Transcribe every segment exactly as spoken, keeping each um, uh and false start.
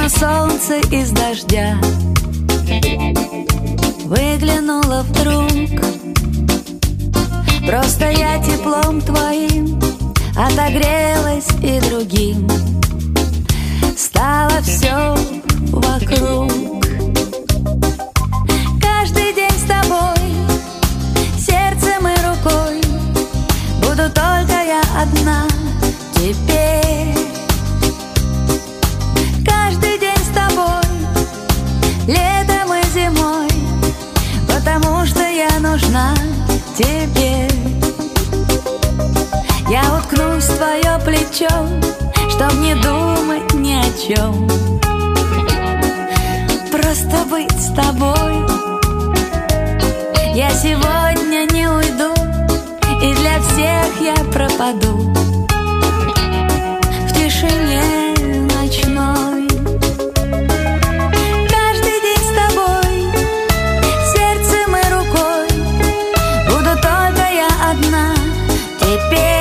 Словно солнце из дождя выглянуло вдруг. Просто я теплом твоим отогрелась и другим стало все вокруг. Каждый день с тобой, сердцем и рукой, буду только я одна теперь. Каждый день с тобой, летом и зимой, потому что я нужна тебе. Я уткнусь в твое плечо, чтоб не думать ни о чем, просто быть с тобой. Я сегодня не уйду, и для всех я пропаду в тишине ночной. Каждый день с тобой, сердцем и рукой, буду только я одна теперь.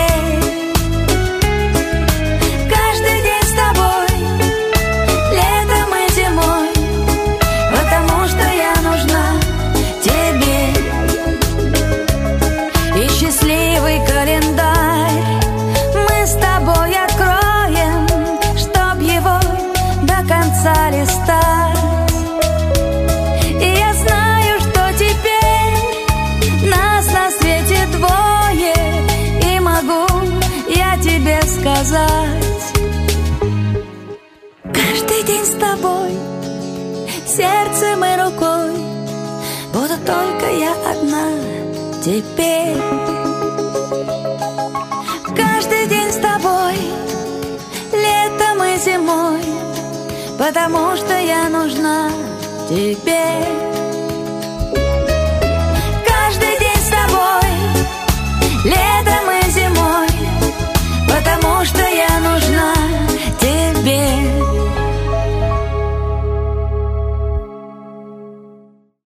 Каждый день с тобой, летом и зимой, потому что я нужна тебе. И счастливый календарь мы с тобой откроем, чтоб его до конца листать. И я знаю, что теперь нас на свете двое, и могу я тебе сказать: каждый день с тобой, сердцем и рукой, буду только я одна теперь. Каждый день с тобой, летом и зимой, потому что я нужна тебе.